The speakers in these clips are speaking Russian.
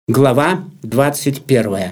Глава 21.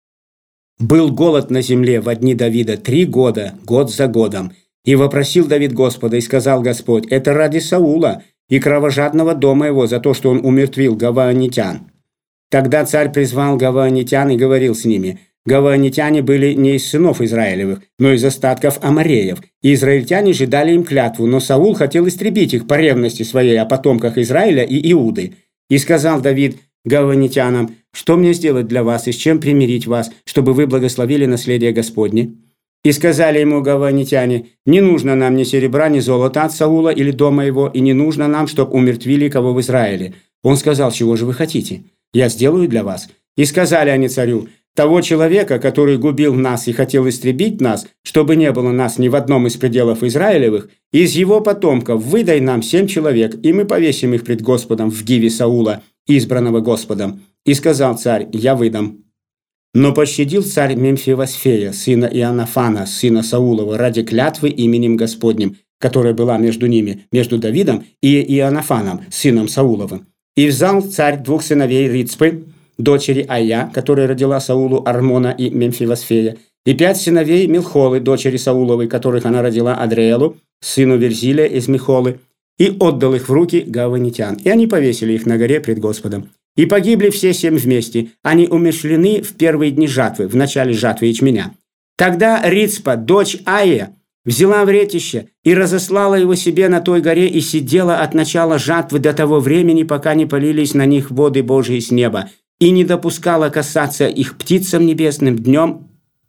«Был голод на земле во дни Давида 3 года, год за годом. И вопросил Давид Господа, и сказал Господь: это ради Саула и кровожадного дома его, за то, что он умертвил гаваонитян. Тогда царь призвал гаваонитян и говорил с ними. Гаваонитяне были не из сынов Израилевых, но из остатков амореев. И израильтяне же дали им клятву, но Саул хотел истребить их по ревности своей о потомках Израиля и Иуды. И сказал Давид гаваонитянам: что мне сделать для вас и с чем примирить вас, чтобы вы благословили наследие Господне? И сказали ему гаваонитяне: не нужно нам ни серебра, ни золота от Саула или дома его, и не нужно нам, чтоб умертвили кого в Израиле. Он сказал: чего же вы хотите? Я сделаю для вас. И сказали они царю: того человека, который губил нас и хотел истребить нас, чтобы не было нас ни в одном из пределов Израилевых, из его потомков выдай нам 7 человек, и мы повесим их пред Господом в гиве Саула, избранного Господом. И сказал царь: я выдам. Но пощадил царь Мемфивосфея, сына Иоаннафана, сына Саулова, ради клятвы именем Господним, которая была между ними, между Давидом и Иоаннафаном, сыном Сауловым. И взял царь 2 сыновей Рицпы, дочери Ая, которая родила Саулу Армона и Мемфивосфея, и 5 сыновей Милхолы, дочери Сауловой, которых она родила Адреэлу, сыну Верзиля из Михолы, и отдал их в руки гаваонитян. И они повесили их на горе пред Господом. И погибли все 7 вместе. Они умершлены в первые дни жатвы, в начале жатвы ячменя. Тогда Рицпа, дочь Ая, взяла вретище и разослала его себе на той горе и сидела от начала жатвы до того времени, пока не полились на них воды Божии с неба, и не допускала касаться их птицам небесным днем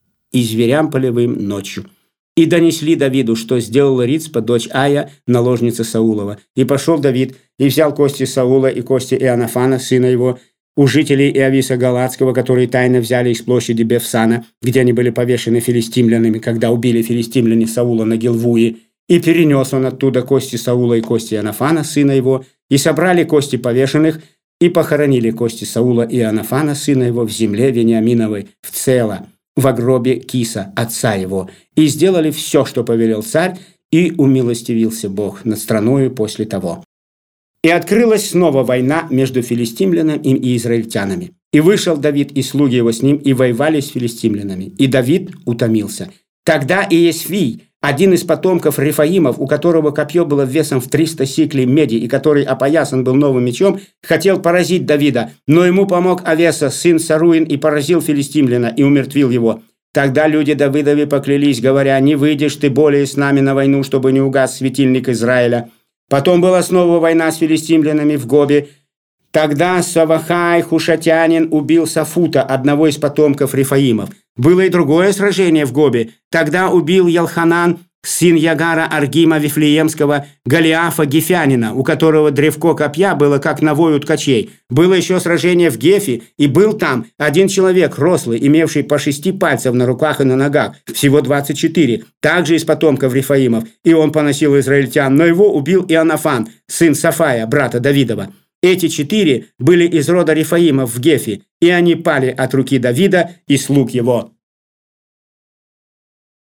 и зверям полевым ночью. И донесли Давиду, что сделала Рицпа, дочь Ая, наложница Саулова. И пошел Давид, и взял кости Саула и кости Иоаннафана, сына его, у жителей Иовиса Галаадского, которые тайно взяли из площади Бефсана, где они были повешены филистимлянами, когда убили филистимляне Саула на Гилвуе. И перенес он оттуда кости Саула и кости Иоаннафана, сына его, и собрали кости повешенных, и похоронили кости Саула и Иоаннафана, сына его, в земле Вениаминовой, в Цела, в гробе Киса, отца его, и сделали все, что повелел царь, и умилостивился Бог над страною после того. И открылась снова война между филистимлянами и израильтянами. И вышел Давид и слуги его с ним, и воевали с филистимлянами. И Давид утомился. Тогда Иесфий, один из потомков Рефаимов, у которого копье было весом в 300 сиклей меди и который опоясан был новым мечом, хотел поразить Давида, но ему помог Авеса, сын Саруин, и поразил филистимляна, и умертвил его. Тогда люди Давидове поклялись, говоря: не выйдешь ты более с нами на войну, чтобы не угас светильник Израиля. Потом была снова война с филистимлянами в Гобе. Тогда Савахай, хушатянин, убил Сафута, одного из потомков Рефаимов. Было и другое сражение в Гобе. Тогда убил Елханан, сын Ягара Аргима Вифлеемского, Голиафа Гефянина, у которого древко копья было как навой у ткачей. Было еще сражение в Гефе, и был там один человек, рослый, имевший по 6 пальцев на руках и на ногах, всего 24, также из потомков Рефаимов, и он поносил израильтян, но его убил Иоаннафан, сын Сафая, брата Давидова. Эти 4 были из рода Рефаимов в Гефе, и они пали от руки Давида и слуг его.